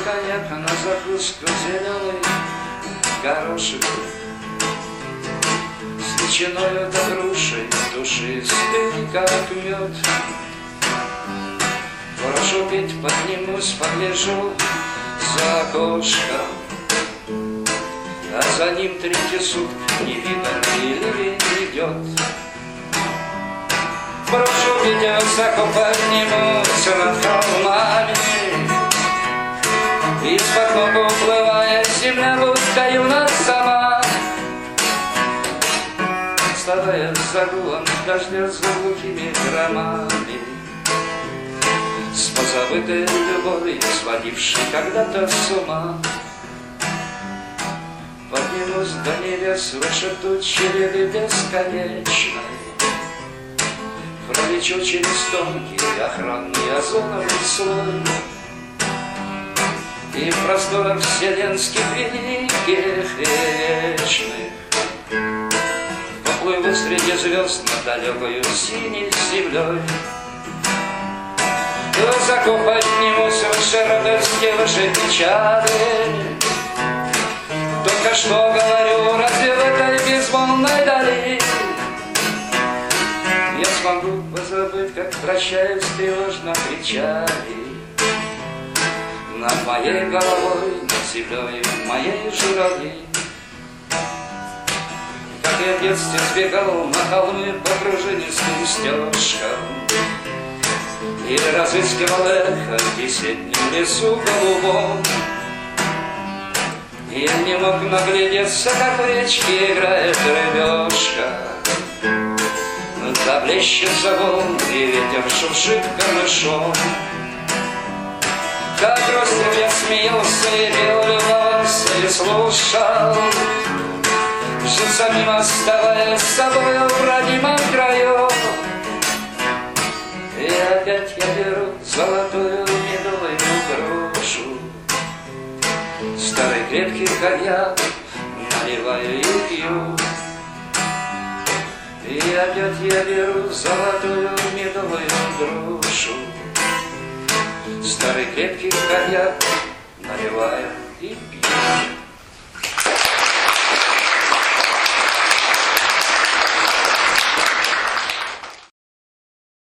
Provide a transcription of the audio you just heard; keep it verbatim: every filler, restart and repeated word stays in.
коньяк, на закуску зеленый горошек с ветчиною да грушей, душистый, как мед. Прошу пить, поднимусь, погляжу за окошком, а за ним третий сутки не видно, ливень идет. Прошу пить, высоко поднимусь над холмами, из-под ног уплывая земля, будто юна сама. Вставая за гулом дождя, с глухими громами, с позабытой любовью, сводившей когда-то с ума. Поднимусь до небес выше тучи ряды бесконечной, пролечу через тонкий охранный озоновый слой, и в просторах вселенских великих и вечных поплыву среди звезд над далекою синей землей. Высоко поднимусь выше радости, выше печали. Только что говорю, разве в этой безмолвной дали я смогу позабыть, как прощаюсь, тревожно кричали над моей головой, над землей моей журавли. Как я в детстве сбегал на холмы по пружинистым стежкам, или разыскивал эхо в весеннем лесу голубом. Я не мог наглядеться, как в речке играет рыбешка, заблещется волн, и ветер шуршит камышом. Как ростом я смеялся и пел, любовался и слушал, жил самим, оставаясь с собою в родимом краю. И опять я беру золотую медовую грушу, старый крепкий коньяк наливаю и пью. И опять я беру золотую медовую грушу, старый крепкий коньяк наливаю и пью.